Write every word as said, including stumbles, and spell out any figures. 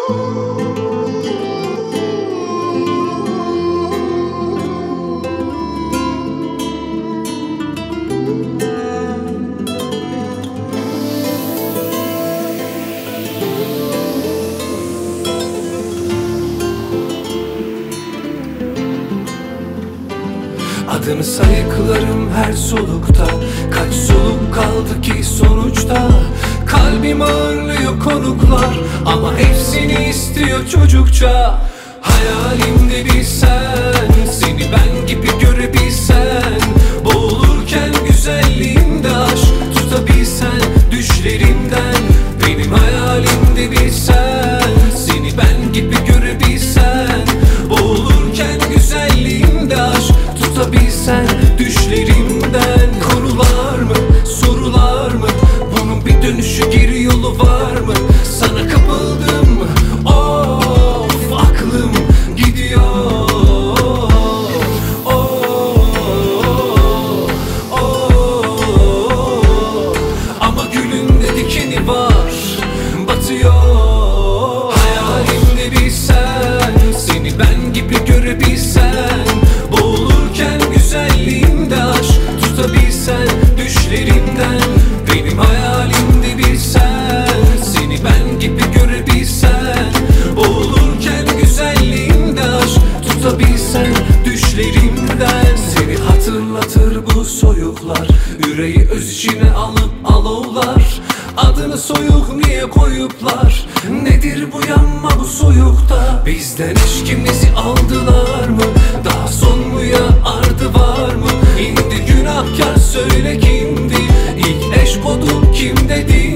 Adını sayıklarım her solukta. Kaç soluk kaldı ki sonuçta? Kalbim ağırlıyor konuklar, ama hepsini istiyor çocukça. Hayalimde bir sen, seni ben gibi görebilsen. Boğulurken güzelliğinde aşk tutabilsen düşlerimden. Benim hayalimde bir sen, seni ben gibi görebilsen. Boğulurken güzelliğinde aşk tutabilsen düşlerimden. Konular mı, sorular mı? Bunun bir dönüşü, geri yolu var mı? Sana kapıldım, of aklım gidiyor. Oh, oh, ama gülünde dikeni var, batıyor. Hayalimde bir sen, seni ben gibi görebilsen. Boğulurken güzelliğinde aşk tutabilsen düşlerimden. Benim hayalimde bir sen, seni ben gibi görebilsen. Boğulurken güzelliğinde aşk tutabilsen düşlerimden. Seni hatırlatır bu soyuklar, yüreği öz içine alıp alovlar. Adını soyuk niye koyuplar? Nedir bu yanma bu soyukta? Bizden eşkimizi aldılar mı? Daha son mu ya, ardı var mı? İndi günahkar, söyle kimdi? İlk eş kodu kim dedi?